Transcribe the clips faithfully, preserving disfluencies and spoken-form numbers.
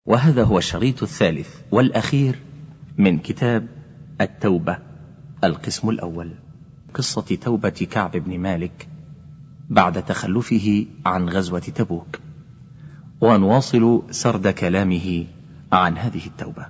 وهذا هو الشريط الثالث والأخير من كتاب التوبة، القسم الأول، قصة توبة كعب بن مالك بعد تخلفه عن غزوة تبوك، ونواصل سرد كلامه عن هذه التوبة.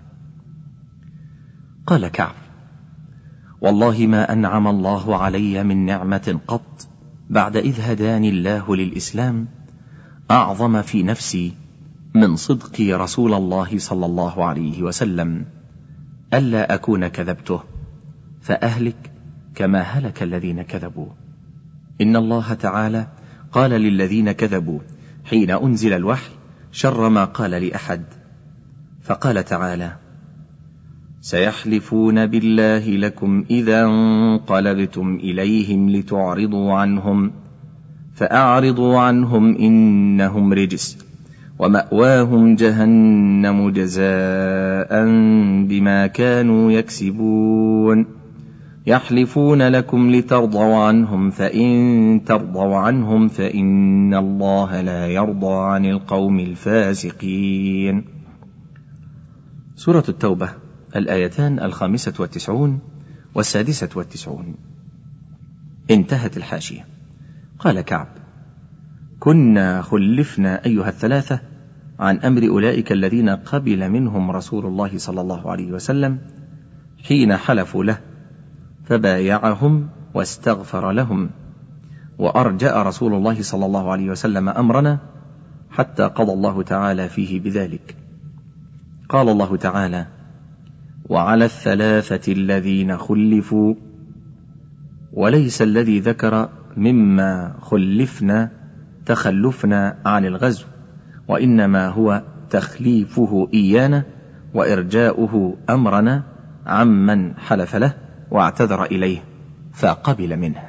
قال كعب: والله ما أنعم الله علي من نعمة قط بعد إذ هداني الله للإسلام أعظم في نفسي من صدقي رسول الله صلى الله عليه وسلم، ألا أكون كذبته فأهلك كما هلك الذين كذبوا. إن الله تعالى قال للذين كذبوا حين أنزل الوحي شر ما قال لأحد، فقال تعالى: سيحلفون بالله لكم إذا انقلبتم إليهم لتعرضوا عنهم فأعرضوا عنهم إنهم رجس ومأواهم جهنم جزاء بما كانوا يكسبون. يحلفون لكم لترضوا عنهم فإن ترضوا عنهم فإن الله لا يرضى عن القوم الفاسقين. سورة التوبة، الآيتان الخامسة والتسعون والسادسة والتسعون. انتهت الحاشية. قال كعب: كنا خلفنا أيها الثلاثة عن أمر أولئك الذين قبل منهم رسول الله صلى الله عليه وسلم حين حلفوا له فبايعهم واستغفر لهم، وأرجأ رسول الله صلى الله عليه وسلم أمرنا حتى قضى الله تعالى فيه بذلك. قال الله تعالى: وعلى الثلاثة الذين خلفوا، وليس الذي ذكر مما خلفنا تخلفنا عن الغزو، وإنما هو تخليفه إيانا وإرجاؤه أمرنا عمن حلف له واعتذر إليه فقبل منه.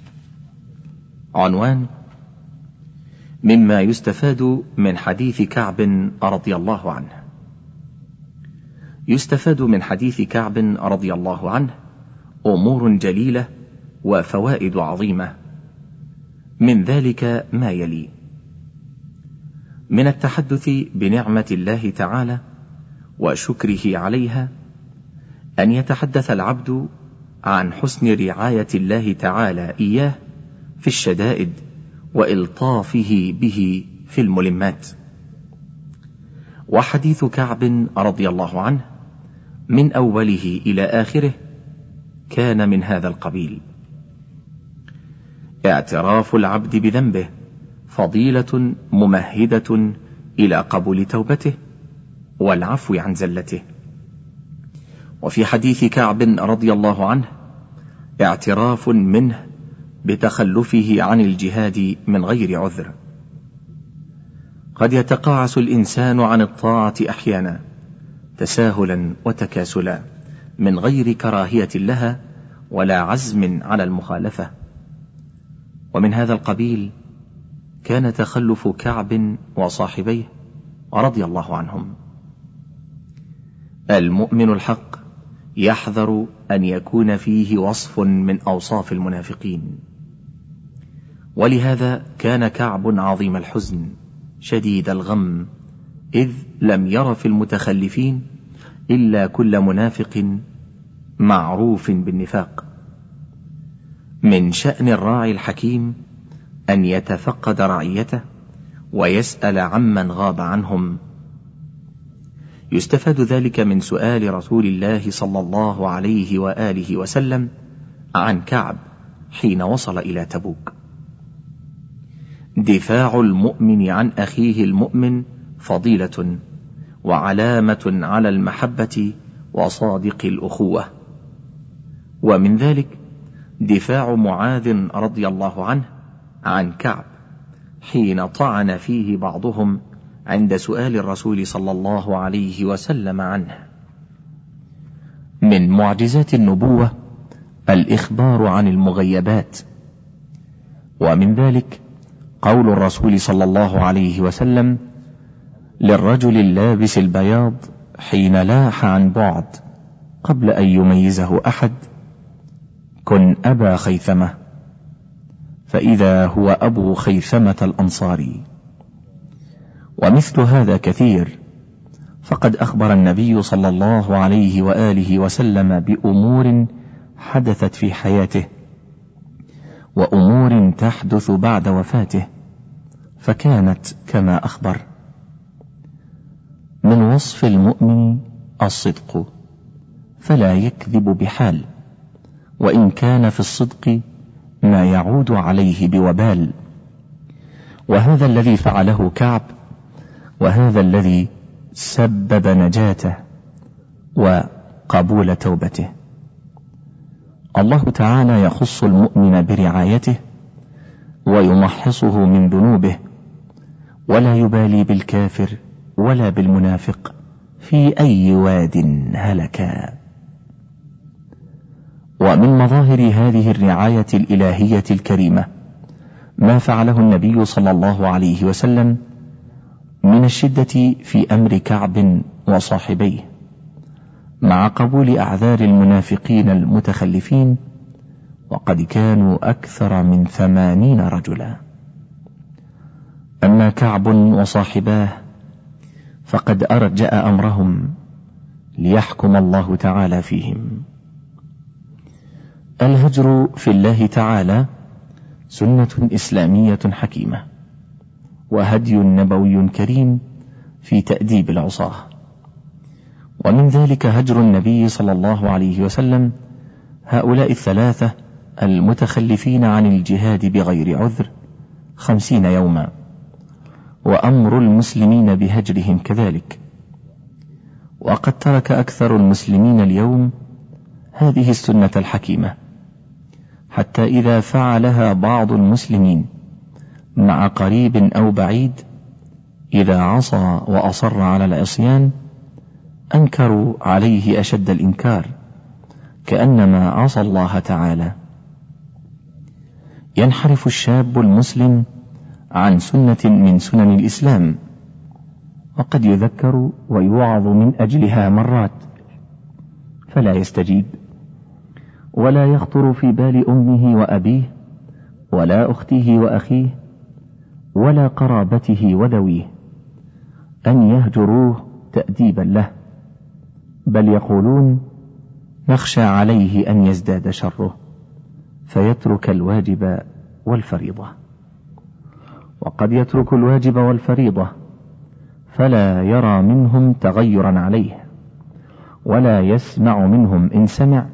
عنوان: مما يستفاد من حديث كعب رضي الله عنه. يستفاد من حديث كعب رضي الله عنه أمور جليلة وفوائد عظيمة، من ذلك ما يلي: من التحدث بنعمة الله تعالى وشكره عليها أن يتحدث العبد عن حسن رعاية الله تعالى إياه في الشدائد وإلطافه به في الملمات. وحديث كعب رضي الله عنه من أوله إلى آخره كان من هذا القبيل. اعتراف العبد بذنبه فضيلة ممهدة إلى قبول توبته والعفو عن زلته. وفي حديث كعب رضي الله عنه اعتراف منه بتخلفه عن الجهاد من غير عذر. قد يتقاعس الإنسان عن الطاعة أحيانا تساهلا وتكاسلا من غير كراهية لها ولا عزم على المخالفة، ومن هذا القبيل كان تخلف كعب وصاحبيه رضي الله عنهم. المؤمن الحق يحذر أن يكون فيه وصف من أوصاف المنافقين، ولهذا كان كعب عظيم الحزن شديد الغم، إذ لم ير في المتخلفين إلا كل منافق معروف بالنفاق. من شأن الراعي الحكيم أن يتفقد رعيته ويسأل عمن غاب عنهم. يستفاد ذلك من سؤال رسول الله صلى الله عليه وآله وسلم عن كعب حين وصل إلى تبوك. دفاع المؤمن عن أخيه المؤمن فضيلة وعلامة على المحبة وصادق الأخوة. ومن ذلك دفاع معاذ رضي الله عنه عن كعب حين طعن فيه بعضهم عند سؤال الرسول صلى الله عليه وسلم عنه. من معجزات النبوة الإخبار عن المغيبات، ومن ذلك قول الرسول صلى الله عليه وسلم للرجل اللابس البياض حين لاح عن بعد قبل أن يميزه أحد: كن أبا خيثمة، فإذا هو أبو خيثمة الأنصاري. ومثل هذا كثير، فقد أخبر النبي صلى الله عليه وآله وسلم بأمور حدثت في حياته وأمور تحدث بعد وفاته، فكانت كما أخبر. من وصف المؤمن الصدق، فلا يكذب بحال، وإن كان في الصدق ما يعود عليه بوبال. وهذا الذي فعله كعب، وهذا الذي سبب نجاته وقبول توبته. الله تعالى يخص المؤمن برعايته ويمحصه من ذنوبه، ولا يبالي بالكافر ولا بالمنافق في أي واد هلكا. ومن مظاهر هذه الرعاية الإلهية الكريمة ما فعله النبي صلى الله عليه وسلم من الشدة في أمر كعب وصاحبيه مع قبول أعذار المنافقين المتخلفين، وقد كانوا أكثر من ثمانين رجلا. أما كعب وصاحباه فقد أرجأ أمرهم ليحكم الله تعالى فيهم. الهجر في الله تعالى سنة إسلامية حكيمة، وهدي نبوي كريم في تأديب العصاة. ومن ذلك هجر النبي صلى الله عليه وسلم هؤلاء الثلاثة المتخلفين عن الجهاد بغير عذر خمسين يوما، وأمر المسلمين بهجرهم كذلك. وقد ترك أكثر المسلمين اليوم هذه السنة الحكيمة، حتى إذا فعلها بعض المسلمين مع قريب أو بعيد، إذا عصى وأصر على العصيان أنكروا عليه أشد الإنكار، كأنما عصى الله تعالى. ينحرف الشاب المسلم عن سنة من سنن الإسلام، وقد يذكر ويوعظ من أجلها مرات فلا يستجيب، ولا يخطر في بال أمه وأبيه ولا أخته وأخيه ولا قرابته وذويه أن يهجروه تأديبا له، بل يقولون نخشى عليه أن يزداد شره فيترك الواجب والفريضة. وقد يترك الواجب والفريضة فلا يرى منهم تغيرا عليه، ولا يسمع منهم إن سمع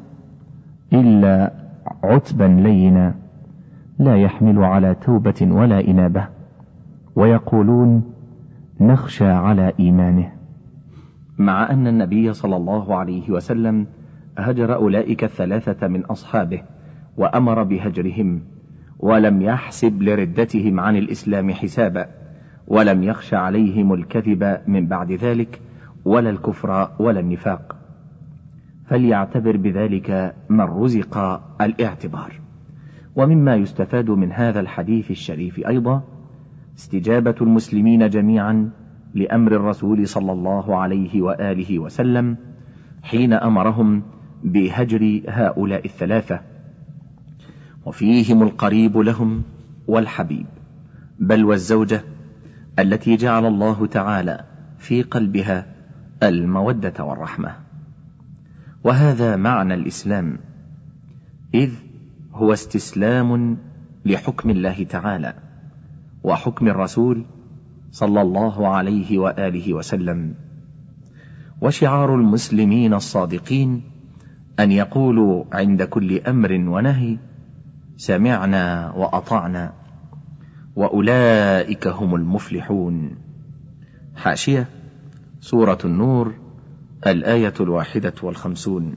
إلا عتبا لينا لا يحمل على توبة ولا إنابة، ويقولون نخشى على إيمانه. مع أن النبي صلى الله عليه وسلم هجر أولئك الثلاثة من أصحابه وأمر بهجرهم، ولم يحسب لردتهم عن الإسلام حسابا، ولم يخش عليهم الكذب من بعد ذلك ولا الكفر ولا النفاق. فليعتبر بذلك من رزق الاعتبار. ومما يستفاد من هذا الحديث الشريف أيضا استجابة المسلمين جميعا لأمر الرسول صلى الله عليه وآله وسلم حين أمرهم بهجر هؤلاء الثلاثة، وفيهم القريب لهم والحبيب، بل والزوجة التي جعل الله تعالى في قلبها المودة والرحمة. وهذا معنى الإسلام، إذ هو استسلام لحكم الله تعالى وحكم الرسول صلى الله عليه وآله وسلم. وشعار المسلمين الصادقين أن يقولوا عند كل أمر ونهي سمعنا وأطعنا، وأولئك هم المفلحون. حاشية سورة النور الآية الواحدة والخمسون.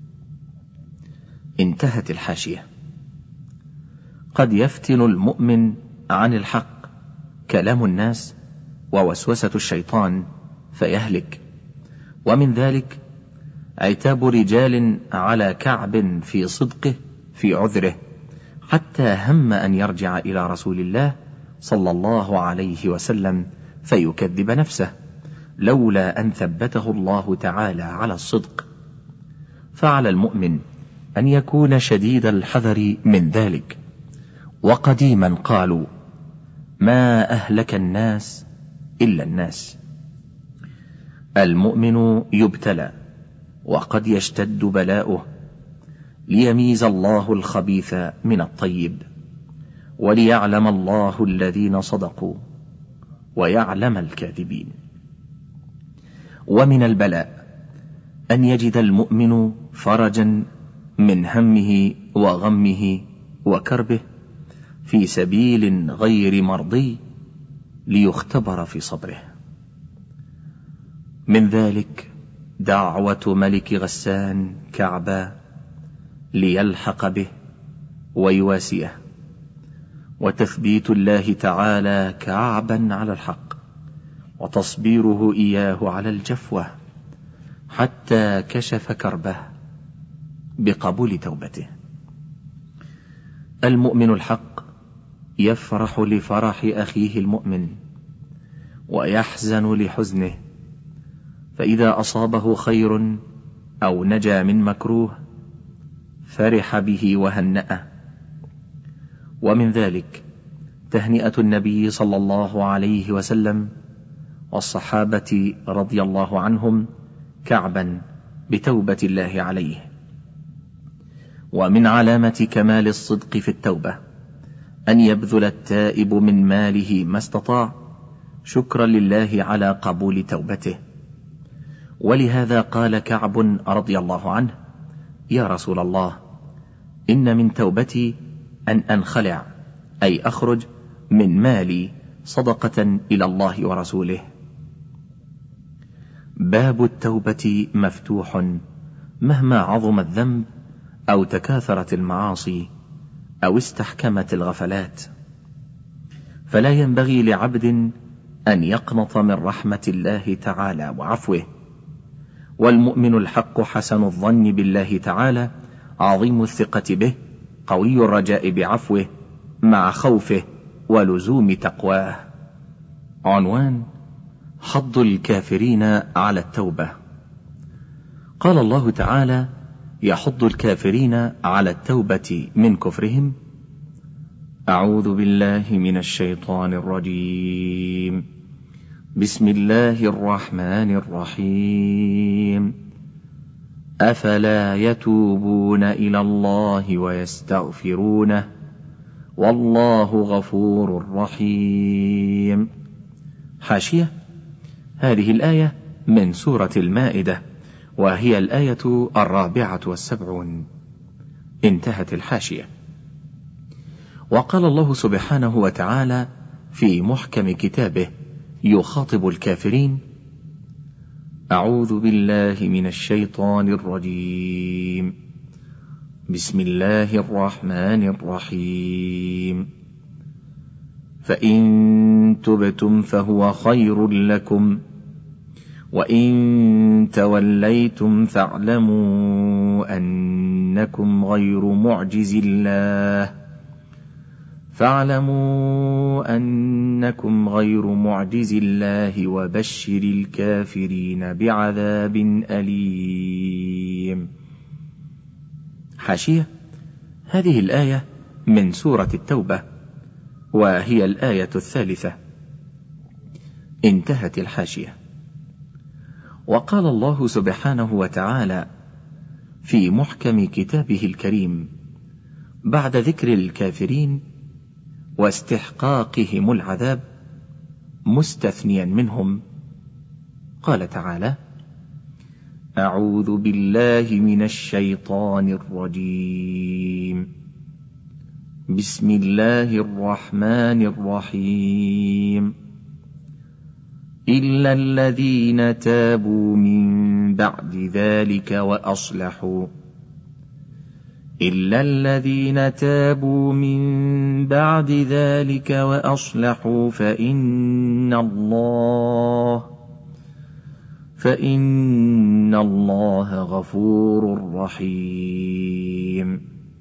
انتهت الحاشية. قد يفتن المؤمن عن الحق كلام الناس ووسوسة الشيطان فيهلك، ومن ذلك عتاب رجال على كعب في صدقه في عذره، حتى هم أن يرجع إلى رسول الله صلى الله عليه وسلم فيكذب نفسه لولا أن ثبته الله تعالى على الصدق. فعلى المؤمن أن يكون شديد الحذر من ذلك. وقديما قالوا ما أهلك الناس إلا الناس. المؤمن يبتلى وقد يشتد بلاؤه ليميز الله الخبيث من الطيب، وليعلم الله الذين صدقوا ويعلم الكاذبين. ومن البلاء أن يجد المؤمن فرجا من همه وغمه وكربه في سبيل غير مرضي ليختبر في صبره. من ذلك دعوة ملك غسان كعبا ليلحق به ويواسيه، وتثبيت الله تعالى كعبا على الحق، وتصبيره إياه على الجفوة حتى كشف كربه بقبول توبته. المؤمن الحق يفرح لفرح أخيه المؤمن ويحزن لحزنه، فإذا أصابه خير أو نجا من مكروه فرح به وهنأه. ومن ذلك تهنئة النبي صلى الله عليه وسلم والصحابة رضي الله عنهم كعبا بتوبة الله عليه. ومن علامة كمال الصدق في التوبة أن يبذل التائب من ماله ما استطاع شكرا لله على قبول توبته. ولهذا قال كعب رضي الله عنه: يا رسول الله، إن من توبتي أن أنخلع، أي أخرج من مالي صدقة إلى الله ورسوله. باب التوبة مفتوح مهما عظم الذنب أو تكاثرت المعاصي أو استحكمت الغفلات، فلا ينبغي لعبد أن يقنط من رحمة الله تعالى وعفوه. والمؤمن الحق حسن الظن بالله تعالى، عظيم الثقة به، قوي الرجاء بعفوه مع خوفه ولزوم تقواه. عنوان: حض الكافرين على التوبة. قال الله تعالى: يحض الكافرين على التوبة من كفرهم. أعوذ بالله من الشيطان الرجيم. بسم الله الرحمن الرحيم. أفلا يتوبون إلى الله ويستغفرونه والله غفور رحيم. حاشية: هذه الآية من سورة المائدة، وهي الآية الرابعة والسبعون. انتهت الحاشية. وقال الله سبحانه وتعالى في محكم كتابه يخاطب الكافرين: أعوذ بالله من الشيطان الرجيم. بسم الله الرحمن الرحيم. فإن تبتم فهو خير لكم، وإن توليتم فاعلموا أنكم غير معجز الله فاعلموا أنكم غير معجز الله وبشر الكافرين بعذاب أليم. حاشية: هذه الآية من سورة التوبة، وهي الآية الثالثة. انتهت الحاشية. وقال الله سبحانه وتعالى في محكم كتابه الكريم بعد ذكر الكافرين واستحقاقهم العذاب مستثنيا منهم، قال تعالى: أعوذ بالله من الشيطان الرجيم. بسم الله الرحمن الرحيم. إلا الذين تابوا من بعد ذلك وأصلحوا إلا الذين تابوا من بعد ذلك وأصلحوا فإن الله فإن الله غفور رحيم.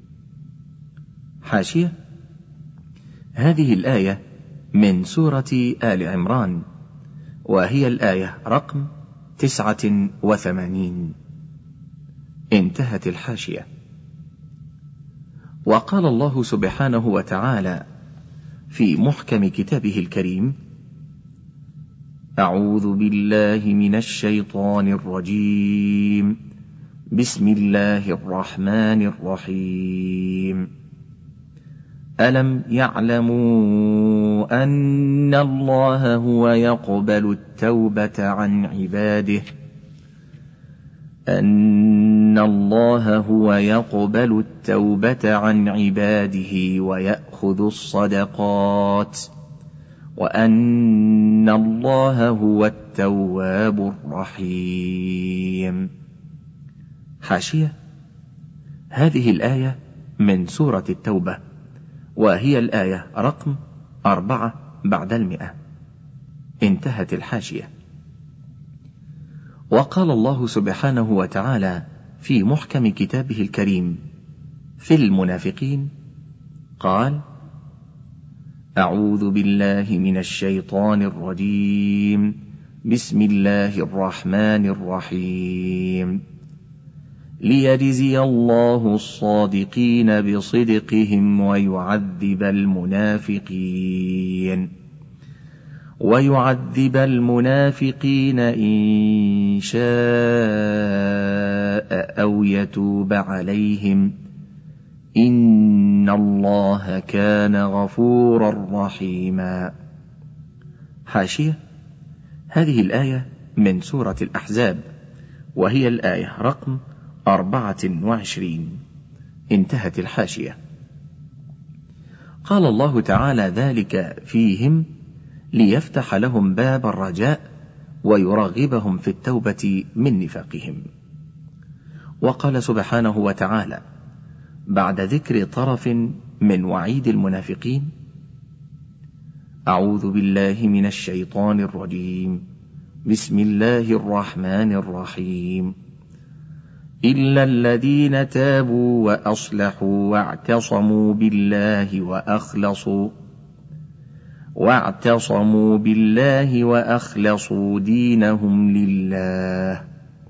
حاشية: هذه الآية من سورة آل عمران، وهي الآية رقم تسعة وثمانين. انتهت الحاشية. وقال الله سبحانه وتعالى في محكم كتابه الكريم أعوذ بالله من الشيطان الرجيم. بسم الله الرحمن الرحيم. ألم يعلموا أن الله هو يقبل التوبة عن عباده أن الله هو يقبل التوبة عن عباده ويأخذ الصدقات وأن الله هو التواب الرحيم. حاشية: هذه الآية من سورة التوبة، وهي الآية رقم أربعة بعد المئة. انتهت الحاشية. وقال الله سبحانه وتعالى في محكم كتابه الكريم في المنافقين قال: أعوذ بالله من الشيطان الرجيم. بسم الله الرحمن الرحيم. ليجزي الله الصادقين بصدقهم ويعذب المنافقين ويعذب المنافقين إن شاء أو يتوب عليهم إن الله كان غفورا رحيما. حاشية: هذه الآية من سورة الأحزاب، وهي الآية رقم أربعة وعشرين. انتهت الحاشية. قال الله تعالى ذلك فيهم ليفتح لهم باب الرجاء ويرغبهم في التوبة من نفاقهم. وقال سبحانه وتعالى بعد ذكر طرف من وعيد المنافقين: أعوذ بالله من الشيطان الرجيم. بسم الله الرحمن الرحيم. إلا الذين تابوا وأصلحوا واعتصموا بالله وأخلصوا واعتصموا بالله وأخلصوا دينهم لله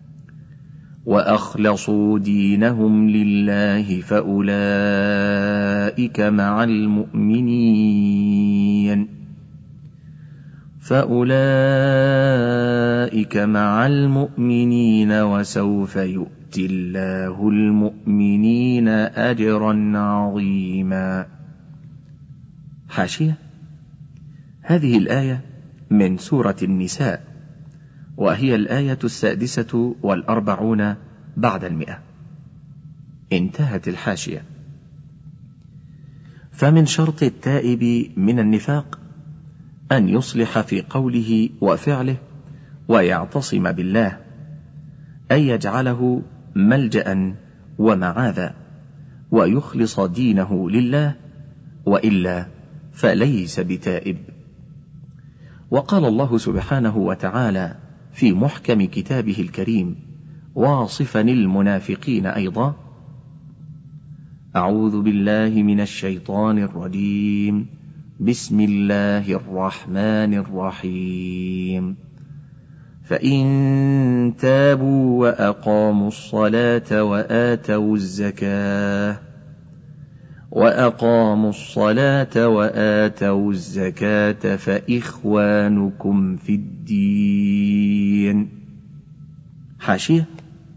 وأخلصوا دينهم لله فأولئك مع المؤمنين فأولئك مع المؤمنين وسوف يؤتي الله المؤمنين أجرا عظيما. حاشية: هذه الآية من سورة النساء، وهي الآية السادسة والأربعون بعد المئة. انتهت الحاشية. فمن شرط التائب من النفاق أن يصلح في قوله وفعله ويعتصم بالله، أي يجعله ملجأ ومعاذا ويخلص دينه لله، وإلا فليس بتائب. وقال الله سبحانه وتعالى في محكم كتابه الكريم واصفا المنافقين أيضا: أعوذ بالله من الشيطان الرجيم. بسم الله الرحمن الرحيم. فإن تابوا وأقاموا الصلاة وآتوا الزكاة وأقاموا الصلاة وآتوا الزكاة فإخوانكم في الدين. حاشية: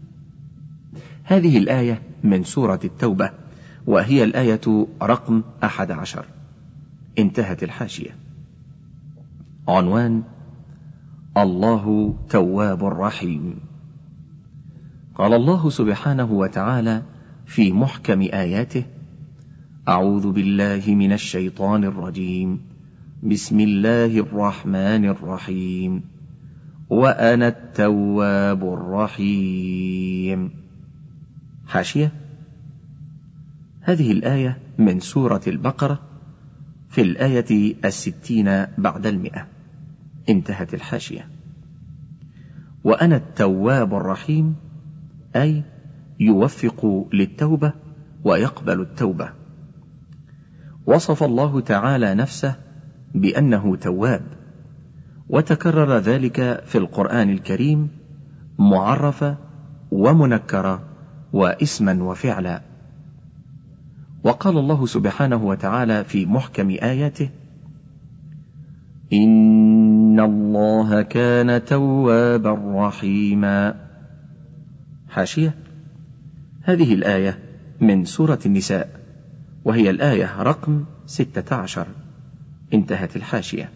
هذه الآية من سورة التوبة، وهي الآية رقم أحد عشر. انتهت الحاشية. عنوان: الله تواب رحيم. قال الله سبحانه وتعالى في محكم آياته: أعوذ بالله من الشيطان الرجيم. بسم الله الرحمن الرحيم. وأنا التواب الرحيم. حاشية: هذه الآية من سورة البقرة في الآية الستين بعد المئة. انتهت الحاشية. وأنا التواب الرحيم أي يوفق للتوبة ويقبل التوبة. وصف الله تعالى نفسه بأنه تواب، وتكرر ذلك في القرآن الكريم معرفة ومنكرة واسما وفعلا. وقال الله سبحانه وتعالى في محكم آياته: إن إن الله كان توابا رحيما. حاشية: هذه الآية من سورة النساء، وهي الآية رقم ستة عشر. انتهت الحاشية.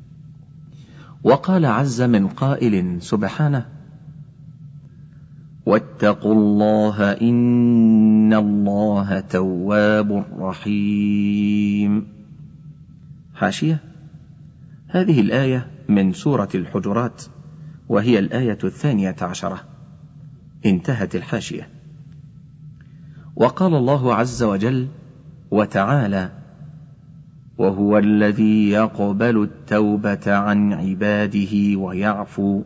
وقال عز من قائل سبحانه: واتقوا الله إن الله تواب رحيم. حاشية: هذه الآية من سورة الحجرات، وهي الآية الثانية عشرة. انتهت الحاشية. وقال الله عز وجل وتعالى: وهو الذي يقبل التوبة عن عباده ويعفو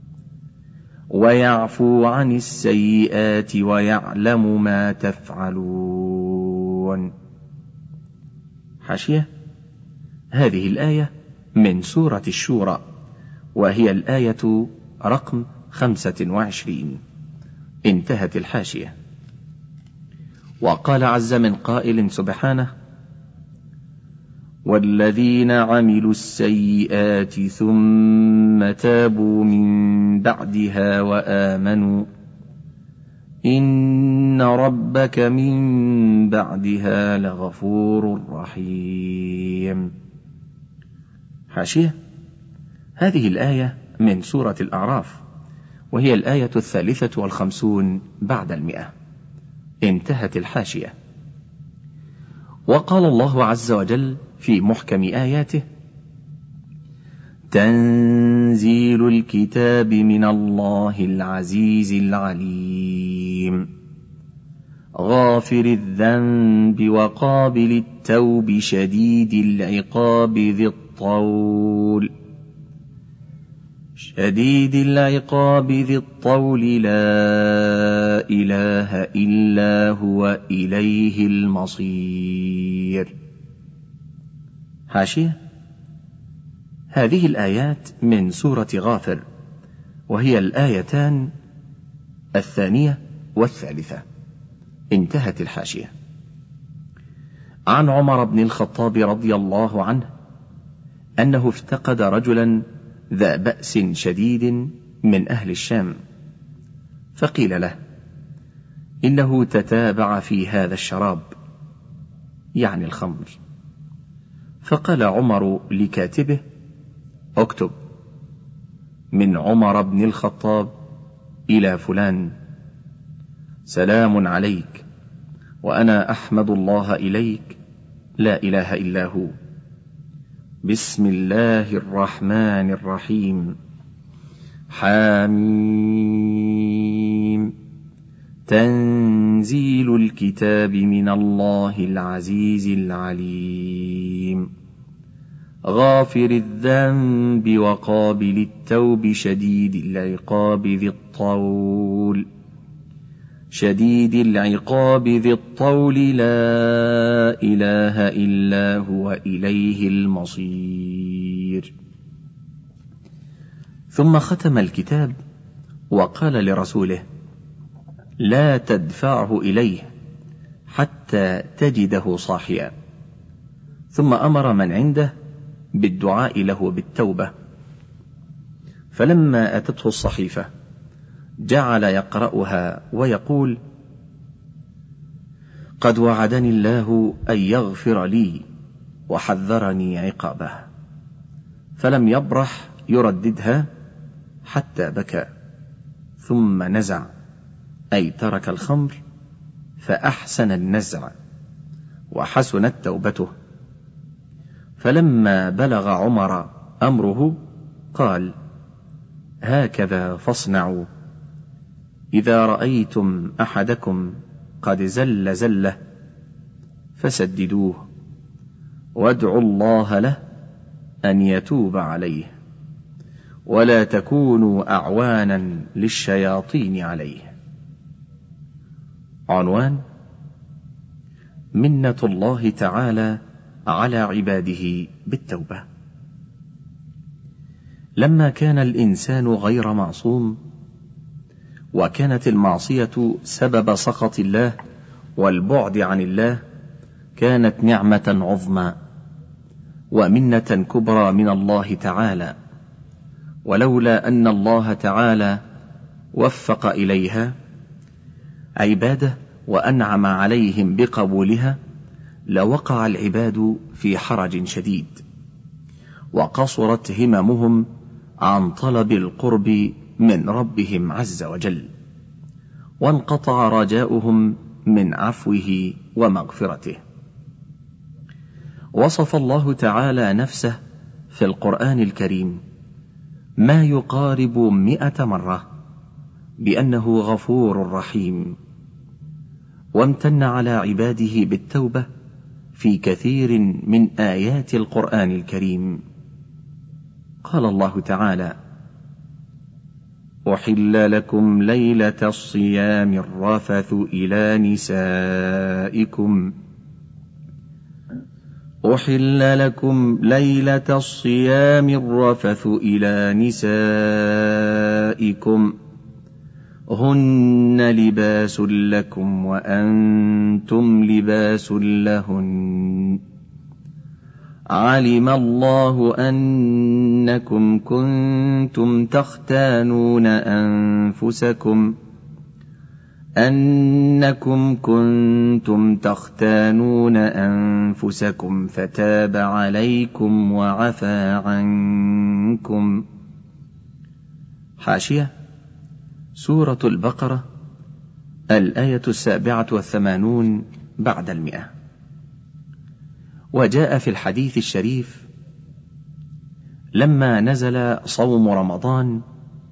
ويعفو عن السيئات ويعلم ما تفعلون. حاشية: هذه الآية من سورة الشورى، وهي الآية رقم خمسة وعشرين. انتهت الحاشية. وقال عز من قائل سبحانه: والذين عملوا السيئات ثم تابوا من بعدها وآمنوا إن ربك من بعدها لغفور رحيم. حاشية: هذه الآية من سورة الأعراف، وهي الآية الثالثة والخمسون بعد المئة. انتهت الحاشية. وقال الله عز وجل في محكم آياته: تنزيل الكتاب من الله العزيز العليم غافر الذنب وقابل التوب شديد العقاب ذي الطول شديد العقاب ذي الطول لا إله إلا هو إليه المصير. حاشية: هذه الآيات من سورة غافر، وهي الآيتان الثانية والثالثة. انتهت الحاشية. عن عمر بن الخطاب رضي الله عنه أنه افتقد رجلا ذا بأس شديد من أهل الشام، فقيل له: إنه تتابع في هذا الشراب، يعني الخمر. فقال عمر لكاتبه: اكتب من عمر بن الخطاب إلى فلان: سلام عليك، وأنا أحمد الله إليك، لا إله إلا هو، بسم الله الرحمن الرحيم، حاميم، تنزيل الكتاب من الله العزيز العليم غافر الذنب وقابل التوب شديد العقاب ذي الطول شديد العقاب ذي الطول لا إله إلا هو إليه المصير. ثم ختم الكتاب وقال لرسوله: لا تدفعه إليه حتى تجده صاحيا. ثم أمر من عنده بالدعاء له بالتوبة. فلما أتته الصحيفة جعل يقرأها ويقول: قد وعدني الله أن يغفر لي وحذرني عقابه. فلم يبرح يرددها حتى بكى، ثم نزع، أي ترك الخمر، فأحسن النزع وحسنت توبته. فلما بلغ عمر أمره قال: هكذا فاصنعوا إذا رأيتم أحدكم قد زل زله فسددوه، وادعوا الله له أن يتوب عليه، ولا تكونوا أعوانا للشياطين عليه. عنوان: منة الله تعالى على عباده بالتوبة. لما كان الإنسان غير معصوم، وكانت المعصية سبب سخط الله والبعد عن الله، كانت نعمة عظمى ومنة كبرى من الله تعالى، ولولا أن الله تعالى وفق إليها عباده وأنعم عليهم بقبولها لوقع العباد في حرج شديد، وقصرت هممهم عن طلب القرب من ربهم عز وجل، وانقطع رجاؤهم من عفوه ومغفرته. وصف الله تعالى نفسه في القرآن الكريم ما يقارب مئة مرة بأنه غفور رحيم، وامتن على عباده بالتوبة في كثير من آيات القرآن الكريم. قال الله تعالى: أحل لكم ليلة الصيام الرفث إلى نسائكم أحل لكم ليلة الصيام الرفث إلى نسائكم هن لباس لكم وأنتم لباس لهن علم الله أنكم كنتم تختانون أنفسكم أنكم كنتم تختانون أنفسكم فتاب عليكم وعفى عنكم. حاشية: سورة البقرة، الآية السابعة والثمانون بعد المئة. وجاء في الحديث الشريف: لما نزل صوم رمضان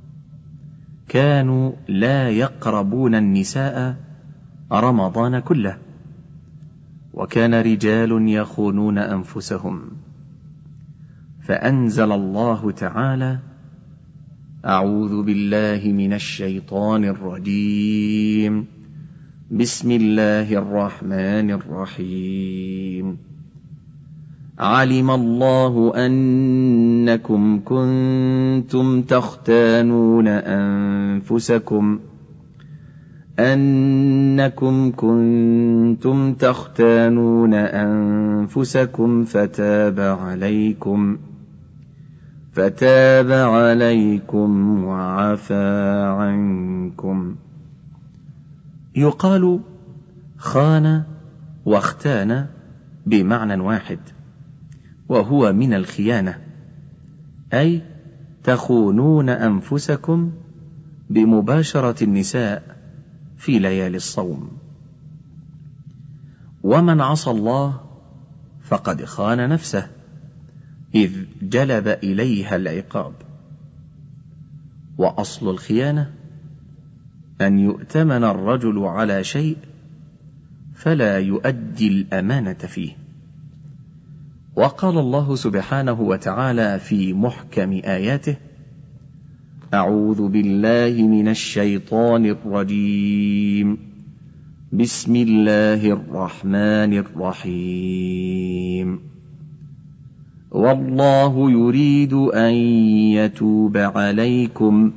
كانوا لا يقربون النساء رمضان كله، وكان رجال يخونون أنفسهم، فأنزل الله تعالى: أعوذ بالله من الشيطان الرجيم، بسم الله الرحمن الرحيم. علم الله أنكم كنتم تختانون أنفسكم أنكم كنتم تختانون أنفسكم فتاب عليكم فتاب عليكم وعفى عنكم. يقال خان واختان بمعنى واحد، وهو من الخيانة، أي تخونون أنفسكم بمباشرة النساء في ليالي الصوم. ومن عصى الله فقد خان نفسه إذ جلب إليها العقاب. وأصل الخيانة أن يؤتمن الرجل على شيء فلا يؤدي الأمانة فيه. وقال الله سبحانه وتعالى في محكم آياته: أعوذ بالله من الشيطان الرجيم، بسم الله الرحمن الرحيم. والله يريد أن يتوب عليكم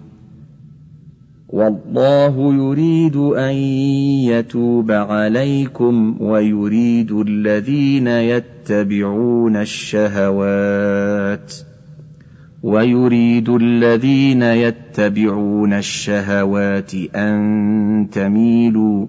والله يريد أن يتوب عليكم ويريد الذين يتبعون الشهوات ويريد الذين يتبعون الشهوات أن تميلوا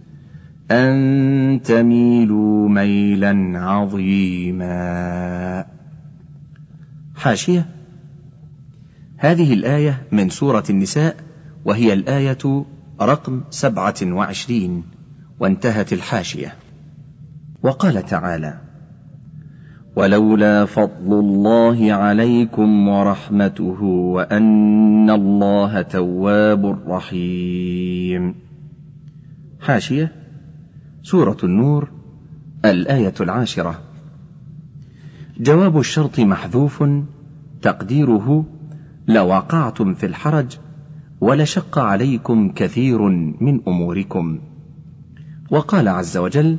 أن تميلوا ميلا عظيما. حاشية: هذه الآية من سورة النساء، وهي الآية رقم سبعة وعشرين، وانتهت الحاشية. وقال تعالى: ولولا فضل الله عليكم ورحمته وأن الله تواب رحيم. حاشية: سورة النور، الآية العاشرة. جواب الشرط محذوف، تقديره: لوقعتم في الحرج ولشق عليكم كثير من أموركم. وقال عز وجل: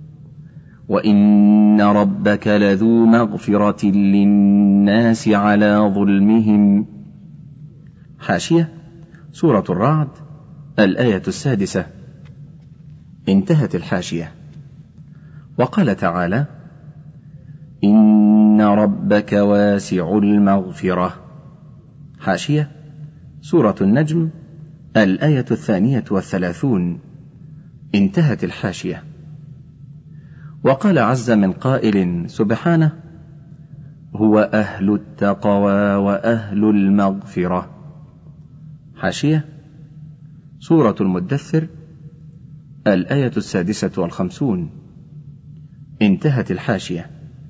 وإن ربك لذو مغفرة للناس على ظلمهم. حاشية: سورة الرعد، الآية السادسة، انتهت الحاشية. وقال تعالى: إن ربك واسع المغفرة. حاشية: سورة النجم، الآية الثانية والثلاثون. انتهت الحاشية. وقال عز من قائل سبحانه: هو أهل التقوى وأهل المغفرة. حاشية: سورة المدثر، الآية السادسة والخمسون. انتهت الحاشية.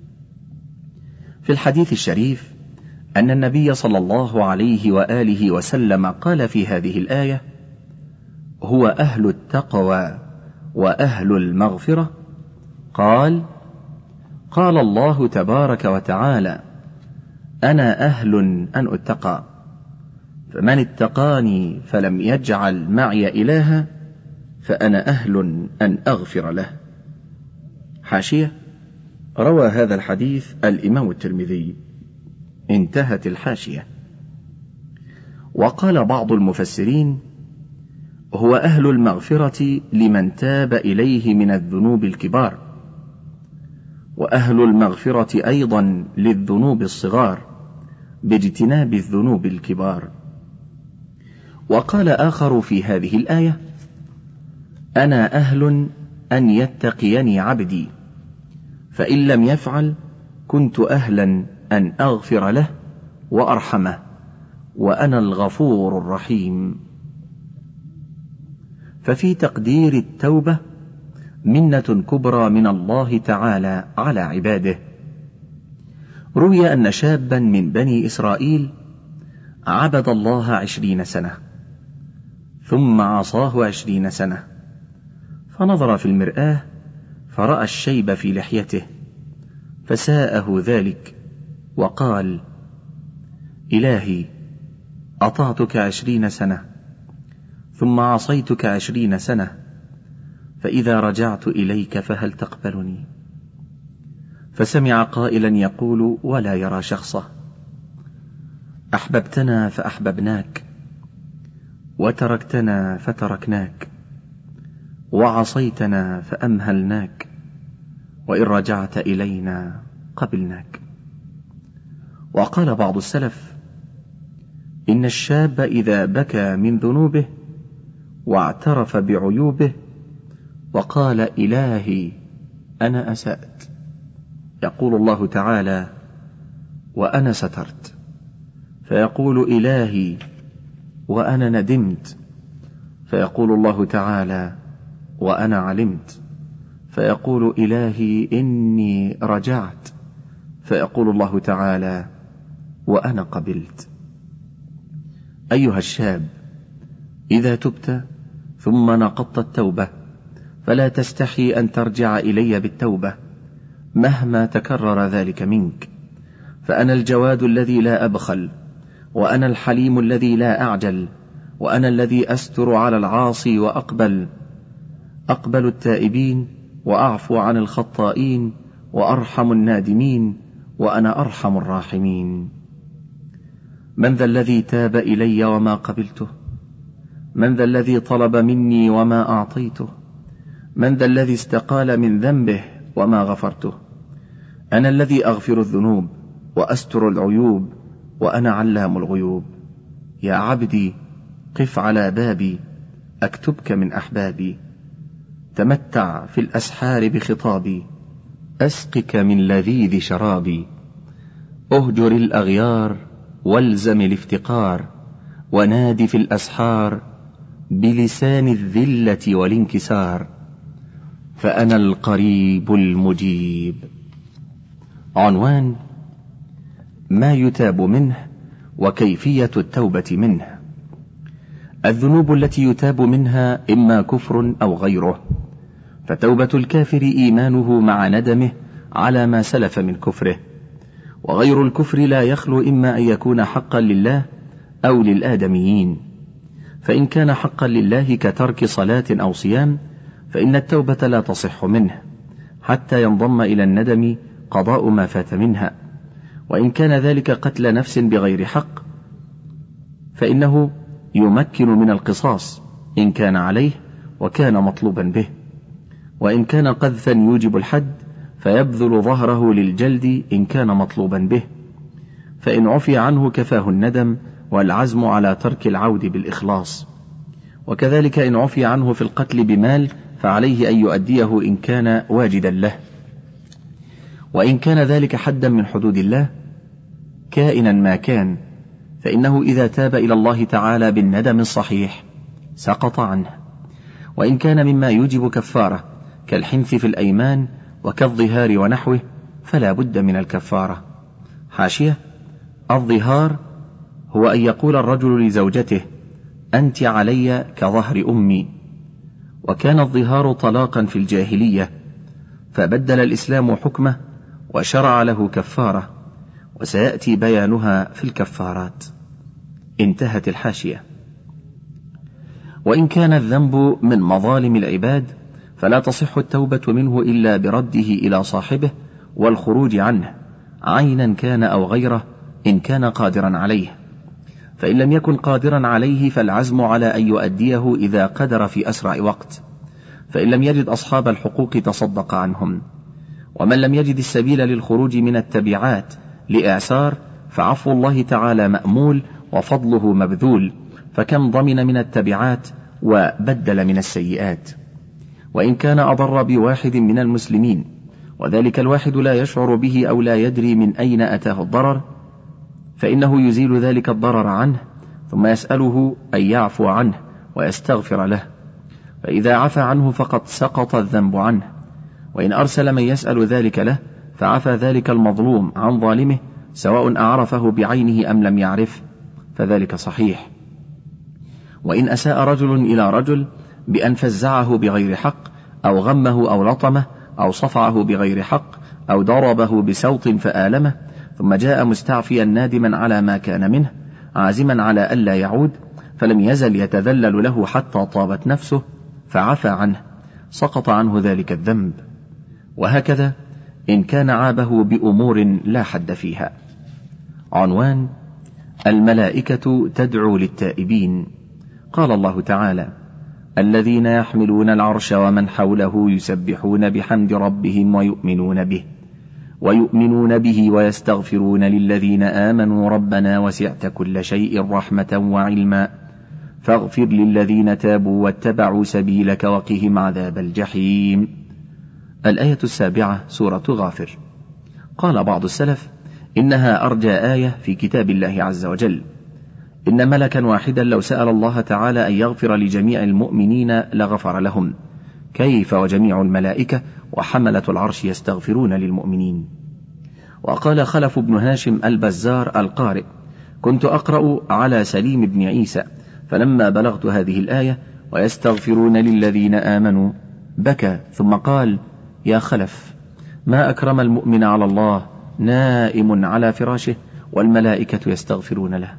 في الحديث الشريف أن النبي صلى الله عليه وآله وسلم قال في هذه الآية: هو أهل التقوى وأهل المغفرة. قال: قال الله تبارك وتعالى: أنا أهل أن أتقى، فمن اتقاني فلم يجعل معي إلها فأنا أهل أن أغفر له. حاشية: روى هذا الحديث الإمام الترمذي. انتهت الحاشية. وقال بعض المفسرين: هو أهل المغفرة لمن تاب إليه من الذنوب الكبار، وأهل المغفرة أيضا للذنوب الصغار باجتناب الذنوب الكبار. وقال آخر في هذه الآية: أنا أهل أن يتقيني عبدي، فإن لم يفعل كنت أهلا أن أغفر له وأرحمه، وأنا الغفور الرحيم. ففي تقدير التوبة منة كبرى من الله تعالى على عباده. روي أن شابا من بني إسرائيل عبد الله عشرين سنة، ثم عصاه عشرين سنة، فنظر في المرآة فرأى الشيب في لحيته، فساءه ذلك، وقال: إلهي، أطعتك عشرين سنة، ثم عصيتك عشرين سنة، فإذا رجعت إليك فهل تقبلني؟ فسمع قائلا يقول ولا يرى شخصه: أحببتنا فأحببناك، وتركتنا فتركناك، وعصيتنا فأمهلناك، وإن رجعت إلينا قبلناك. وقال بعض السلف: إن الشاب إذا بكى من ذنوبه واعترف بعيوبه وقال: إلهي أنا أسأت، يقول الله تعالى: وأنا سترت، فيقول: إلهي وأنا ندمت، فيقول الله تعالى: وأنا علمت، فيقول: إلهي إني رجعت، فيقول الله تعالى: وأنا قبلت. أيها الشاب، إذا تبت ثم نقضت التوبة فلا تستحي أن ترجع إلي بالتوبة مهما تكرر ذلك منك، فأنا الجواد الذي لا أبخل، وأنا الحليم الذي لا أعجل، وأنا الذي أستر على العاصي وأقبل أقبل التائبين، وأعفو عن الخطائين، وأرحم النادمين، وأنا أرحم الراحمين. من ذا الذي تاب إلي وما قبلته؟ من ذا الذي طلب مني وما أعطيته؟ من ذا الذي استقال من ذنبه وما غفرته؟ أنا الذي أغفر الذنوب وأستر العيوب، وأنا علام الغيوب. يا عبدي، قف على بابي، أكتبك من أحبابي، تمتع في الأسحار بخطابي، أسقك من لذيذ شرابي. أهجر الأغيار والزم الافتقار، ونادي في الأسحار بلسان الذلة والانكسار، فأنا القريب المجيب. عنوان: ما يتاب منه وكيفية التوبة منه. الذنوب التي يتاب منها إما كفر أو غيره، فتوبة الكافر إيمانه مع ندمه على ما سلف من كفره، وغير الكفر لا يخلو إما أن يكون حقا لله أو للآدميين. فإن كان حقا لله كترك صلاة أو صيام فإن التوبة لا تصح منه حتى ينضم إلى الندم قضاء ما فات منها. وإن كان ذلك قتل نفس بغير حق فإنه يمكن من القصاص إن كان عليه وكان مطلوبا به. وإن كان قذفا يوجب الحد فيبذل ظهره للجلد إن كان مطلوبا به، فإن عفي عنه كفاه الندم والعزم على ترك العود بالإخلاص. وكذلك إن عفي عنه في القتل بمال فعليه أن يؤديه إن كان واجدا له، وإن كان ذلك حدا من حدود الله كائنا ما كان، فإنه إذا تاب إلى الله تعالى بالندم الصحيح سقط عنه. وإن كان مما يوجب كفارة كالحنث في الأيمان وكالظهار ونحوه فلا بد من الكفارة. حاشية: الظهار هو أن يقول الرجل لزوجته أنت علي كظهر أمي، وكان الظهار طلاقا في الجاهلية، فبدل الإسلام حكمه وشرع له كفارة، وسيأتي بيانها في الكفارات. انتهت الحاشية. وإن كان الذنب من مظالم العباد فلا تصح التوبة منه إلا برده إلى صاحبه والخروج عنه، عينا كان أو غيره إن كان قادرا عليه، فإن لم يكن قادرا عليه فالعزم على أن يؤديه إذا قدر في أسرع وقت، فإن لم يجد أصحاب الحقوق تصدق عنهم. ومن لم يجد السبيل للخروج من التبعات لإعسار فعفو الله تعالى مأمول وفضله مبذول، فكم ضمن من التبعات وبدل من السيئات. وإن كان أضر بواحد من المسلمين وذلك الواحد لا يشعر به أو لا يدري من أين أتاه الضرر، فإنه يزيل ذلك الضرر عنه ثم يسأله أن يعفو عنه ويستغفر له، فإذا عفى عنه فقد سقط الذنب عنه. وإن أرسل من يسأل ذلك له فعفى ذلك المظلوم عن ظالمه سواء أعرفه بعينه أم لم يعرف فذلك صحيح. وإن أساء رجل إلى رجل بأن فزعه بغير حق أو غمه أو لطمه أو صفعه بغير حق أو ضربه بسوط فآلمه، ثم جاء مستعفيا نادما على ما كان منه عازما على ألا يعود، فلم يزل يتذلل له حتى طابت نفسه فعفى عنه، سقط عنه ذلك الذنب. وهكذا إن كان عابه بأمور لا حد فيها. عنوان: الملائكة تدعو للتائبين. قال الله تعالى: الذين يحملون العرش ومن حوله يسبحون بحمد ربهم ويؤمنون به ويؤمنون به ويستغفرون للذين آمنوا ربنا وسعت كل شيء رحمة وعلما فاغفر للذين تابوا واتبعوا سبيلك وقهم عذاب الجحيم. الآية السابعة سورة غافر. قال بعض السلف: إنها أرجى آية في كتاب الله عز وجل، إن ملكا واحدا لو سأل الله تعالى أن يغفر لجميع المؤمنين لغفر لهم، كيف وجميع الملائكة وحملة العرش يستغفرون للمؤمنين. وقال خلف بن هاشم البزار القارئ: كنت أقرأ على سليم بن عيسى فلما بلغت هذه الآية ويستغفرون للذين آمنوا بكى ثم قال: يا خلف، ما أكرم المؤمن على الله نائم على فراشه والملائكة يستغفرون له.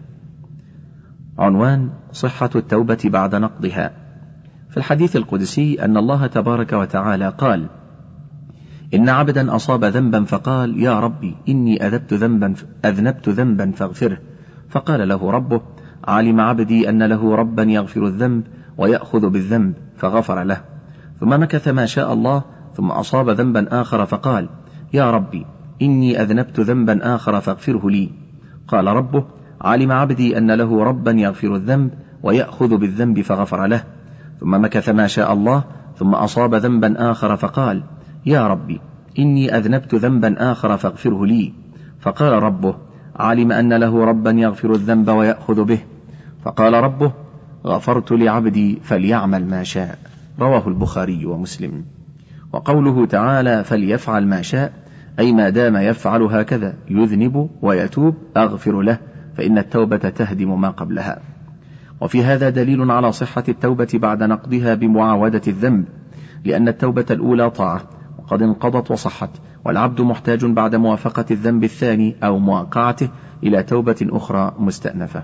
عنوان: صحة التوبة بعد نقضها. في الحديث القدسي أن الله تبارك وتعالى قال: إن عبدا أصاب ذنبا فقال: يا ربي إني أذنبت ذنبا, أذنبت ذنبا فاغفره، فقال له ربه: علم عبدي أن له ربا يغفر الذنب ويأخذ بالذنب، فغفر له. ثم مكث ما شاء الله ثم أصاب ذنبا آخر فقال: يا ربي إني أذنبت ذنبا آخر فاغفره لي، قال ربه: علم عبدي أن له ربا يغفر الذنب ويأخذ بالذنب، فغفر له. ثم مكث ما شاء الله ثم أصاب ذنبا آخر فقال: يا ربي إني أذنبت ذنبا آخر فاغفره لي، فقال ربه: علم أن له ربا يغفر الذنب ويأخذ به، فقال ربه: غفرت لعبدي فليعمل ما شاء. رواه البخاري ومسلم. وقوله تعالى: فليفعل ما شاء، أي ما دام يفعل هكذا يذنب ويتوب أغفر له، فإن التوبة تهدم ما قبلها. وفي هذا دليل على صحة التوبة بعد نقضها بمعاودة الذنب، لأن التوبة الأولى طاعة وقد انقضت وصحت، والعبد محتاج بعد موافقة الذنب الثاني أو مواقعته إلى توبة أخرى مستأنفة.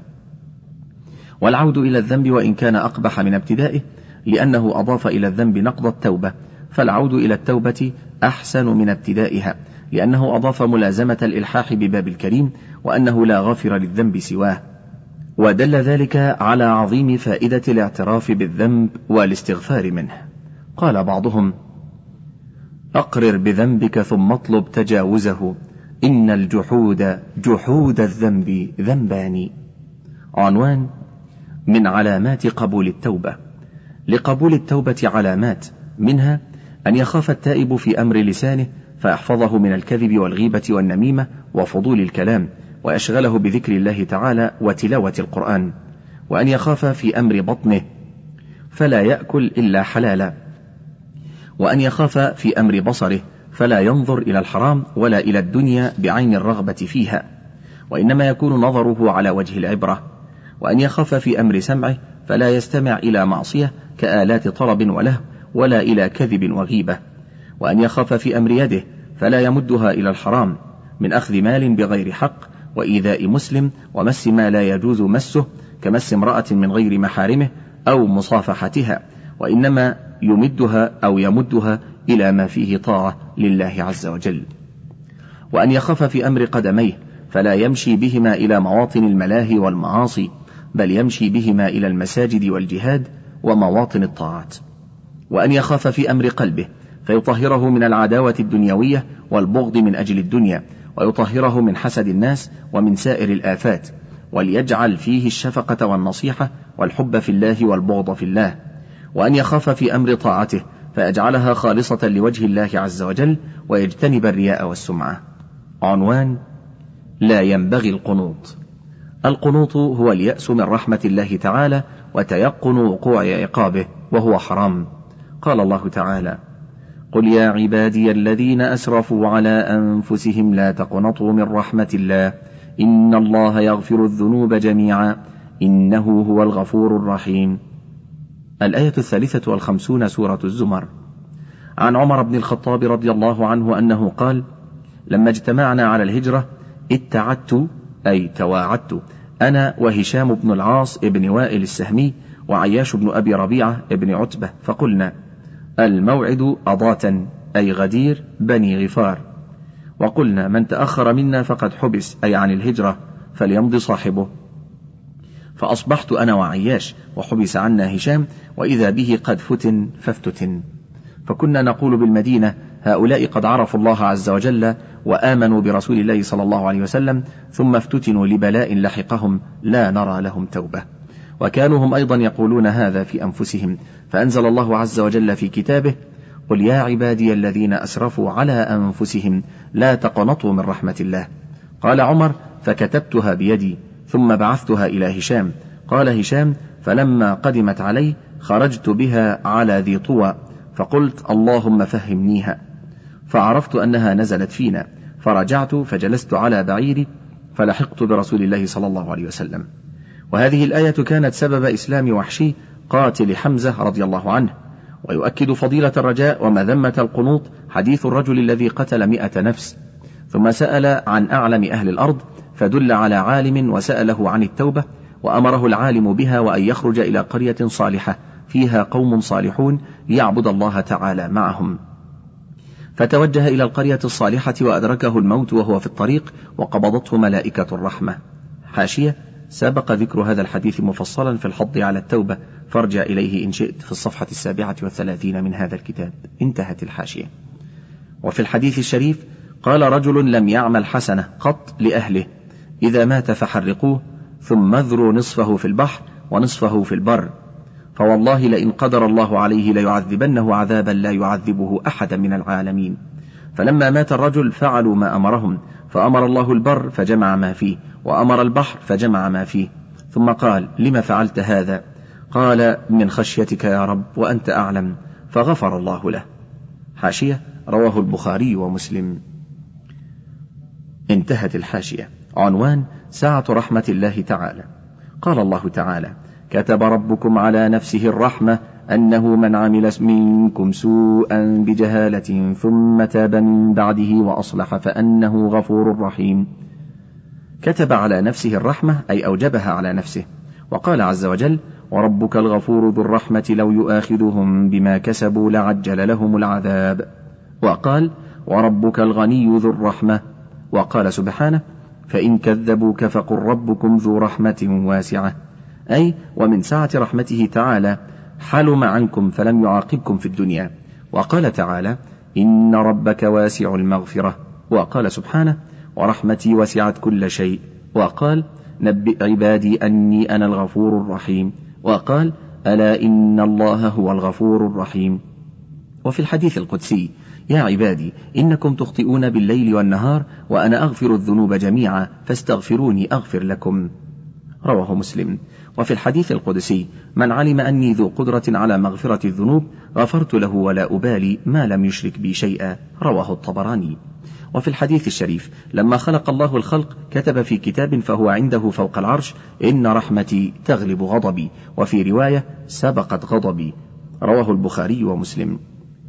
والعود إلى الذنب وإن كان أقبح من ابتدائه لأنه أضاف إلى الذنب نقض التوبة، فالعود إلى التوبة أحسن من ابتدائها لأنه أضاف ملازمة الإلحاح بباب الكريم، وأنه لا غافر للذنب سواه. ودل ذلك على عظيم فائدة الاعتراف بالذنب والاستغفار منه. قال بعضهم: أقرر بذنبك ثم اطلب تجاوزه، إن الجحود جحود الذنب ذنبان. عنوان: من علامات قبول التوبة. لقبول التوبة علامات، منها أن يخاف التائب في أمر لسانه فيحفظه من الكذب والغيبة والنميمة وفضول الكلام، ويشغله بذكر الله تعالى وتلاوة القرآن، وأن يخاف في أمر بطنه فلا يأكل إلا حلالا، وأن يخاف في أمر بصره فلا ينظر إلى الحرام ولا إلى الدنيا بعين الرغبة فيها، وإنما يكون نظره على وجه العبرة، وأن يخاف في أمر سمعه فلا يستمع إلى معصية كآلات طرب وله ولا إلى كذب وغيبة، وأن يخاف في أمر يده فلا يمدها إلى الحرام من أخذ مال بغير حق وإيذاء مسلم ومس ما لا يجوز مسه كمس امرأة من غير محارمه أو مصافحتها، وإنما يمدها أو يمدها إلى ما فيه طاعة لله عز وجل. وأن يخاف في أمر قدميه فلا يمشي بهما إلى مواطن الملاهي والمعاصي، بل يمشي بهما إلى المساجد والجهاد ومواطن الطاعات. وأن يخاف في أمر قلبه فيطهره من العداوة الدنيوية والبغض من أجل الدنيا، ويطهره من حسد الناس ومن سائر الآفات، وليجعل فيه الشفقة والنصيحة والحب في الله والبغض في الله. وأن يخاف في أمر طاعته فيجعلها خالصة لوجه الله عز وجل، ويجتنب الرياء والسمعة. عنوان: لا ينبغي القنوط. القنوط هو اليأس من رحمة الله تعالى وتيقن وقوع عقابه، وهو حرام. قال الله تعالى: قل يا عبادي الذين أسرفوا على أنفسهم لا تقنطوا من رحمة الله إن الله يغفر الذنوب جميعا إنه هو الغفور الرحيم. الآية الثالثة والخمسون، سورة الزمر. عن عمر بن الخطاب رضي الله عنه أنه قال: لما اجتمعنا على الهجرة اتعدت أي تواعدت أنا وهشام بن العاص ابن وائل السهمي وعياش بن أبي ربيعة ابن عتبة، فقلنا: الموعد أضاة أي غدير بني غفار، وقلنا: من تأخر منا فقد حبس أي عن الهجرة فليمض صاحبه. فأصبحت أنا وعياش وحبس عنا هشام، وإذا به قد فتن فافتتن. فكنا نقول بالمدينة: هؤلاء قد عرفوا الله عز وجل وآمنوا برسول الله صلى الله عليه وسلم ثم افتتنوا لبلاء لحقهم لا نرى لهم توبة. وكانوا هم أيضا يقولون هذا في أنفسهم، فأنزل الله عز وجل في كتابه: قل يا عبادي الذين أسرفوا على أنفسهم لا تقنطوا من رحمة الله. قال عمر: فكتبتها بيدي ثم بعثتها إلى هشام. قال هشام: فلما قدمت علي خرجت بها على ذي طوى، فقلت: اللهم فهمنيها، فعرفت أنها نزلت فينا، فرجعت فجلست على بعيري فلحقت برسول الله صلى الله عليه وسلم. وهذه الآية كانت سبب إسلام وحشي قاتل حمزة رضي الله عنه. ويؤكد فضيلة الرجاء ومذمة القنوط حديث الرجل الذي قتل مئة نفس ثم سأل عن أعلم أهل الأرض فدل على عالم وسأله عن التوبة، وأمره العالم بها وأن يخرج إلى قرية صالحة فيها قوم صالحون ليعبد الله تعالى معهم. فتوجه إلى القرية الصالحة وأدركه الموت وهو في الطريق وقبضته ملائكة الرحمة. حاشية: سبق ذكر هذا الحديث مفصلا في الحض على التوبة، فارجع إليه إن شئت في الصفحة السابعة والثلاثين من هذا الكتاب. انتهت الحاشية. وفي الحديث الشريف قال: رجل لم يعمل حسنة قط لأهله، إذا مات فحرقوه ثم اذروا نصفه في البحر ونصفه في البر، فوالله لئن قدر الله عليه ليعذبنه عذابا لا يعذبه أحدا من العالمين. فلما مات الرجل فعلوا ما أمرهم، فأمر الله البر فجمع ما فيه، وأمر البحر فجمع ما فيه، ثم قال: لما فعلت هذا؟ قال: من خشيتك يا رب وأنت أعلم، فغفر الله له. حاشية: رواه البخاري ومسلم. انتهت الحاشية. عنوان: سعة رحمة الله تعالى. قال الله تعالى: كتب ربكم على نفسه الرحمة أنه من عمل منكم سوءا بجهالة ثم تاب من بعده وأصلح فأنه غفور رحيم. كتب على نفسه الرحمة أي أوجبها على نفسه. وقال عز وجل: وربك الغفور ذو الرحمة لو يؤاخذهم بما كسبوا لعجل لهم العذاب. وقال: وربك الغني ذو الرحمة. وقال سبحانه: فإن كذبوك فقل ربكم ذو رحمة واسعة، أي ومن سعة رحمته تعالى حلم عنكم فلم يعاقبكم في الدنيا. وقال تعالى: إن ربك واسع المغفرة. وقال سبحانه: ورحمتي وسعت كل شيء. وقال: نبئ عبادي أني أنا الغفور الرحيم، وقال ألا إن الله هو الغفور الرحيم. وفي الحديث القدسي يا عبادي إنكم تخطئون بالليل والنهار وأنا أغفر الذنوب جميعا فاستغفروني أغفر لكم، رواه مسلم. وفي الحديث القدسي من علم أني ذو قدرة على مغفرة الذنوب غفرت له ولا أبالي ما لم يشرك بي شيئا، رواه الطبراني. وفي الحديث الشريف لما خلق الله الخلق كتب في كتاب فهو عنده فوق العرش إن رحمتي تغلب غضبي، وفي رواية سبقت غضبي، رواه البخاري ومسلم.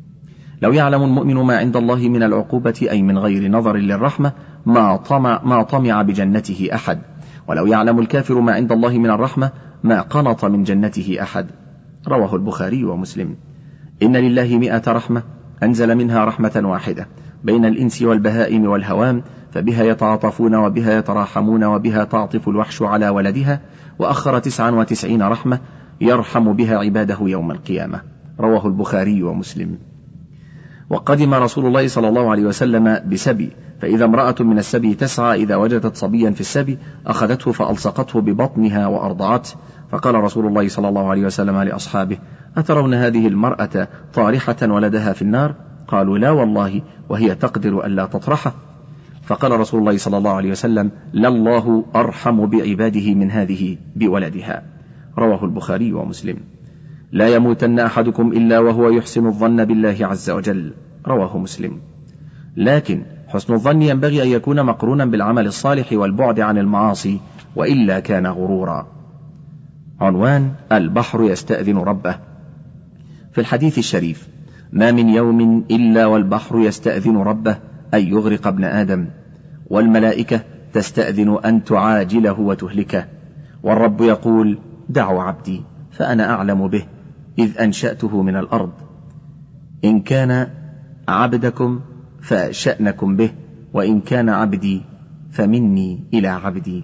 لو يعلم المؤمن ما عند الله من العقوبة أي من غير نظر للرحمة ما طمع, ما طمع بجنته أحد، ولو يعلم الكافر ما عند الله من الرحمة ما قنط من جنته أحد، رواه البخاري ومسلم. إن لله مئة رحمة أنزل منها رحمة واحدة بين الإنس والبهائم والهوام، فبها يتعاطفون وبها يتراحمون وبها تعطف الوحش على ولدها، وأخر تسعا وتسعين رحمة يرحم بها عباده يوم القيامة، رواه البخاري ومسلم. وقدم رسول الله صلى الله عليه وسلم بسبي، فإذا امرأة من السبي تسعى إذا وجدت صبيا في السبي أخذته فألصقته ببطنها وأرضعته، فقال رسول الله صلى الله عليه وسلم لأصحابه أترون هذه المرأة طارحة ولدها في النار؟ قالوا لا والله وهي تقدر ألا تطرحه، فقال رسول الله صلى الله عليه وسلم لله أرحم بعباده من هذه بولدها، رواه البخاري ومسلم. لا يموتن أحدكم إلا وهو يحسن الظن بالله عز وجل، رواه مسلم. لكن حسن الظن ينبغي أن يكون مقرونا بالعمل الصالح والبعد عن المعاصي، وإلا كان غرورا. عنوان البحر يستأذن ربه. في الحديث الشريف ما من يوم إلا والبحر يستأذن ربه أن يغرق ابن آدم، والملائكة تستأذن أن تعاجله وتهلكه، والرب يقول دعوا عبدي فأنا أعلم به إذ أنشأته من الأرض، إن كان عبدكم فشأنكم به، وإن كان عبدي فمني إلى عبدي،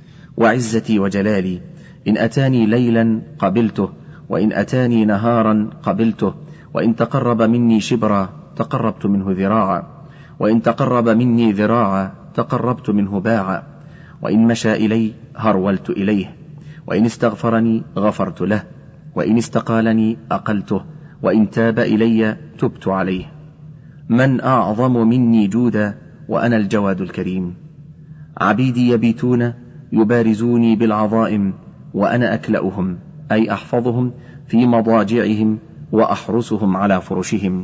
وعزتي وجلالي إن أتاني ليلا قبلته وإن أتاني نهارا قبلته، وإن تقرب مني شبرا تقربت منه ذراعا، وإن تقرب مني ذراعا تقربت منه باعا، وإن مشى إلي هرولت إليه، وإن استغفرني غفرت له، وإن استقالني أقلته، وإن تاب إلي تبت عليه. من أعظم مني جودا وأنا الجواد الكريم؟ عبيدي يبيتون يبارزوني بالعظائم وأنا أكلأهم أي أحفظهم في مضاجعهم وأحرسهم على فرشهم.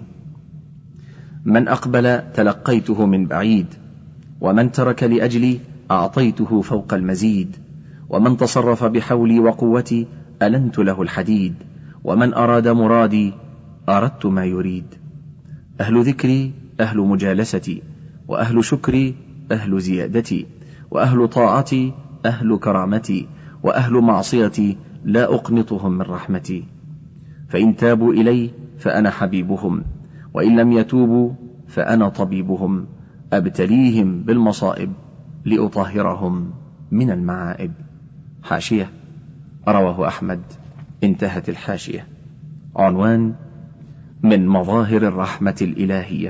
من أقبل تلقيته من بعيد، ومن ترك لأجلي أعطيته فوق المزيد، ومن تصرف بحولي وقوتي ألنت له الحديد، ومن أراد مرادي أردت ما يريد. أهل ذكري أهل مجالستي، وأهل شكري أهل زيادتي، وأهل طاعتي أهل كرامتي، وأهل معصيتي لا أقنطهم من رحمتي. فإن تابوا إلي فأنا حبيبهم، وإن لم يتوبوا فأنا طبيبهم، أبتليهم بالمصائب لأطهرهم من المعائب. حاشية رواه أحمد. انتهت الحاشية. عنوان من مظاهر الرحمة الإلهية.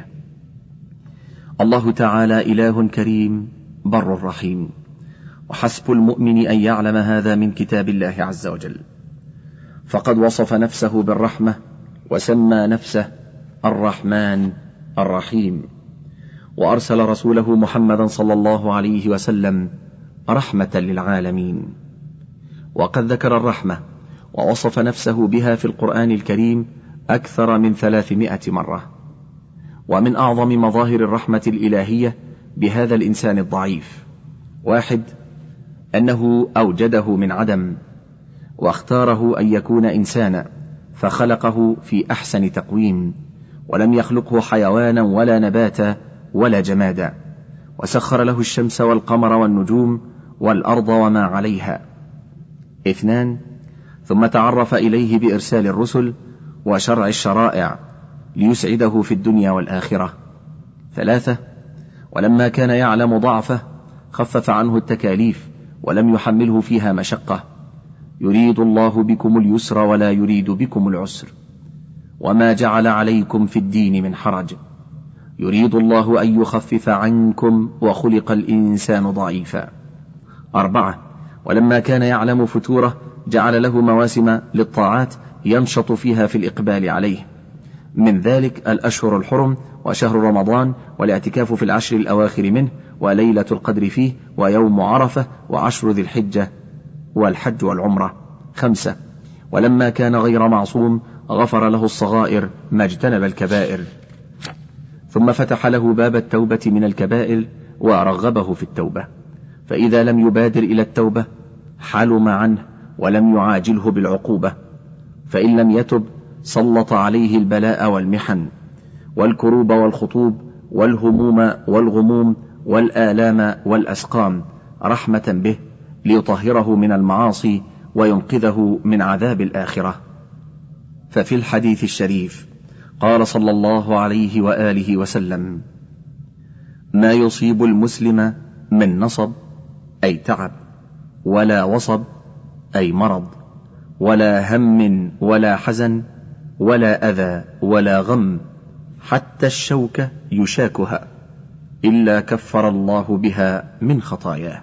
الله تعالى إله كريم بر رحيم، وحسب المؤمن أن يعلم هذا من كتاب الله عز وجل، فقد وصف نفسه بالرحمة وسمى نفسه الرحمن الرحيم، وأرسل رسوله محمدا صلى الله عليه وسلم رحمة للعالمين. وقد ذكر الرحمة ووصف نفسه بها في القرآن الكريم أكثر من ثلاثمائة مرة. ومن أعظم مظاهر الرحمة الإلهية بهذا الإنسان الضعيف: واحد، أنه أوجده من عدم واختاره أن يكون إنسانا، فخلقه في أحسن تقويم، ولم يخلقه حيوانا ولا نباتا ولا جمادا، وسخر له الشمس والقمر والنجوم والأرض وما عليها. اثنان، ثم تعرف إليه بإرسال الرسل وشرع الشرائع ليسعده في الدنيا والآخرة. ثلاثة، ولما كان يعلم ضعفه خفف عنه التكاليف ولم يحمله فيها مشقة. يريد الله بكم اليسر ولا يريد بكم العسر، وما جعل عليكم في الدين من حرج، يريد الله أن يخفف عنكم وخلق الإنسان ضعيفا. أربعة، ولما كان يعلم فتوره جعل له مواسم للطاعات ينشط فيها في الإقبال عليه، من ذلك الأشهر الحرم وشهر رمضان والاعتكاف في العشر الأواخر منه وليلة القدر فيه ويوم عرفة وعشر ذي الحجة والحج والعمرة. خمسة، ولما كان غير معصوم غفر له الصغائر ما اجتنب الكبائر، ثم فتح له باب التوبة من الكبائر ورغبه في التوبة، فإذا لم يبادر إلى التوبة حلم عنه ولم يعاجله بالعقوبة، فإن لم يتب سلط عليه البلاء والمحن والكروب والخطوب والهموم والغموم والآلام والأسقام رحمة به ليطهره من المعاصي وينقذه من عذاب الآخرة. ففي الحديث الشريف قال صلى الله عليه وآله وسلم: ما يصيب المسلم من نصب أي تعب، ولا وصب أي مرض، ولا هم ولا حزن، ولا أذى ولا غم، حتى الشوكة يشاكها، إلا كفر الله بها من خطاياه.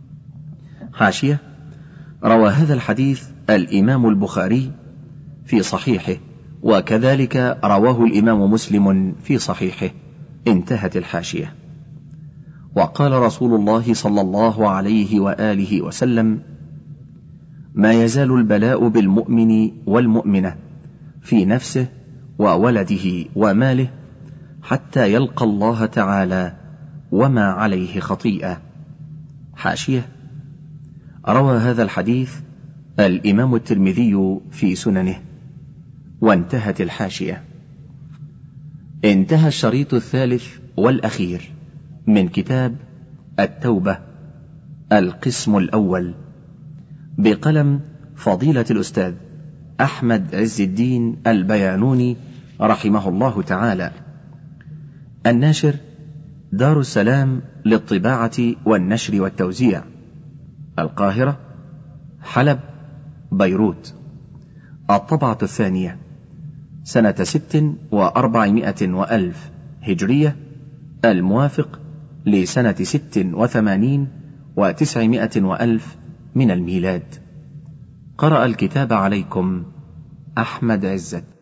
حاشية: روى هذا الحديث الإمام البخاري في صحيحه، وكذلك رواه الإمام مسلم في صحيحه. انتهت الحاشية. وقال رسول الله صلى الله عليه وآله وسلم: ما يزال البلاء بالمؤمن والمؤمنة في نفسه وولده وماله حتى يلقى الله تعالى وما عليه خطيئة. حاشية: روى هذا الحديث الإمام الترمذي في سننه. وانتهت الحاشية. انتهى الشريط الثالث والأخير من كتاب التوبة، القسم الأول، بقلم فضيلة الأستاذ أحمد عز الدين البيانوني رحمه الله تعالى. الناشر دار السلام للطباعة والنشر والتوزيع، القاهرة، حلب، بيروت. الطبعة الثانية سنة ست وأربعمائة وألف هجرية، الموافق لسنة ست وثمانين وتسعمائة وألف من الميلاد. قرأ الكتاب عليكم أحمد عزت.